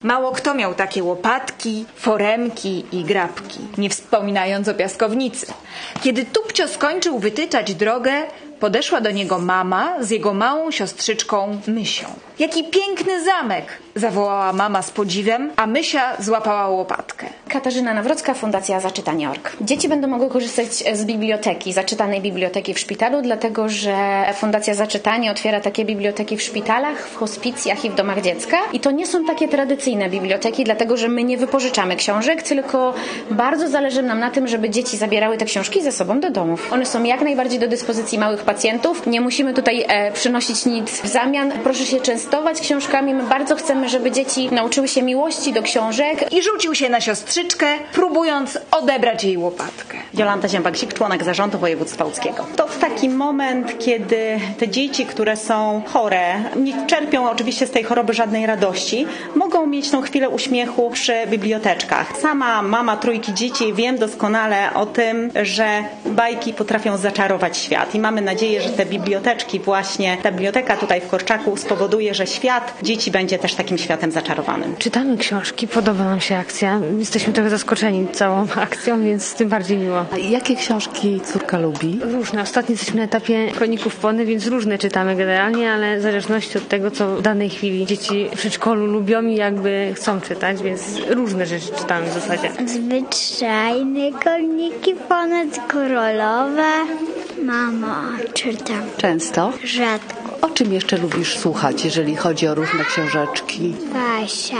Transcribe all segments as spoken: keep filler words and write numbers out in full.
Mało kto miał takie łopatki, foremki i grabki, nie wspominając o piaskownicy. Kiedy Tupcio skończył wytyczać drogę, podeszła do niego mama z jego małą siostrzyczką Mysią. Jaki piękny zamek! Zawołała mama z podziwem, a Mysia złapała łopatkę. Katarzyna Nawrocka, Fundacja Zaczytanie kropka org. Dzieci będą mogły korzystać z biblioteki, zaczytanej biblioteki w szpitalu, dlatego że Fundacja Zaczytanie otwiera takie biblioteki w szpitalach, w hospicjach i w domach dziecka. I to nie są takie tradycyjne biblioteki, dlatego że my nie wypożyczamy książek, tylko bardzo zależy nam na tym, żeby dzieci zabierały te książki ze sobą do domów. One są jak najbardziej do dyspozycji małych pacjentów. Nie musimy tutaj e, przynosić nic w zamian. Proszę się częstować książkami. My bardzo chcemy, żeby dzieci nauczyły się miłości do książek. I rzucił się na siostrzyczkę, próbując odebrać jej łopatkę. Jolanta Ziębak-Zik, członek zarządu województwa łódzkiego. To taki moment, kiedy te dzieci, które są chore, nie czerpią oczywiście z tej choroby żadnej radości, mogą mieć tą chwilę uśmiechu przy biblioteczkach. Sama mama trójki dzieci, wiem doskonale o tym, że bajki potrafią zaczarować świat i mamy nadzieję, że te biblioteczki właśnie, ta biblioteka tutaj w Korczaku spowoduje, że świat dzieci będzie też takim światem zaczarowanym. Czytamy książki, podoba nam się akcja. Jesteśmy trochę zaskoczeni całą akcją, więc tym bardziej miło. A jakie książki córka lubi? Różne. Ostatnio jesteśmy na etapie Kroników Pony, więc różne czytamy generalnie, ale w zależności od tego, co w danej chwili dzieci w przedszkolu lubią i jakby chcą czytać, więc różne rzeczy czytamy w zasadzie. Zwyczajne Króliki Pony, królowe. Mama, czytam. Często? Rzadko. O czym jeszcze lubisz słuchać, jeżeli chodzi o różne książeczki? Basia,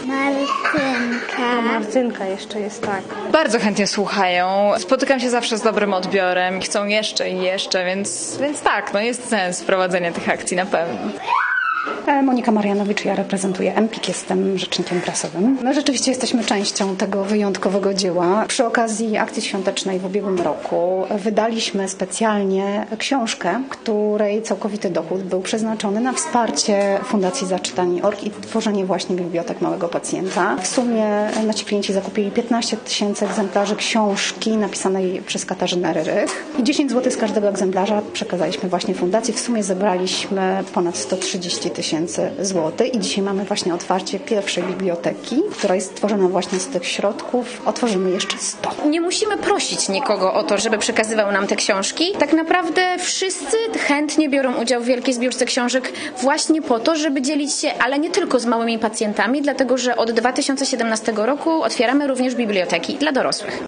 Martynka. Martynka jeszcze jest, tak. Bardzo chętnie słuchają. Spotykam się zawsze z dobrym odbiorem. Chcą jeszcze i jeszcze, więc, więc tak, no jest sens wprowadzenia tych akcji na pewno. Monika Marianowicz, ja reprezentuję Empik, jestem rzecznikiem prasowym. My rzeczywiście jesteśmy częścią tego wyjątkowego dzieła. Przy okazji akcji świątecznej w ubiegłym roku wydaliśmy specjalnie książkę, której całkowity dochód był przeznaczony na wsparcie Fundacji Zaczytanie kropka org i tworzenie właśnie bibliotek małego pacjenta. W sumie nasi klienci zakupili piętnaście tysięcy egzemplarzy książki napisanej przez Katarzynę Ryrych i dziesięć złotych z każdego egzemplarza przekazaliśmy właśnie fundacji. W sumie zebraliśmy ponad sto trzydzieści tysięcy złotych i dzisiaj mamy właśnie otwarcie pierwszej biblioteki, która jest stworzona właśnie z tych środków. Otworzymy jeszcze sto. Nie musimy prosić nikogo o to, żeby przekazywał nam te książki. Tak naprawdę wszyscy chętnie biorą udział w wielkiej zbiórce książek właśnie po to, żeby dzielić się, ale nie tylko z małymi pacjentami, dlatego że od dwa tysiące siedemnastego roku otwieramy również biblioteki dla dorosłych.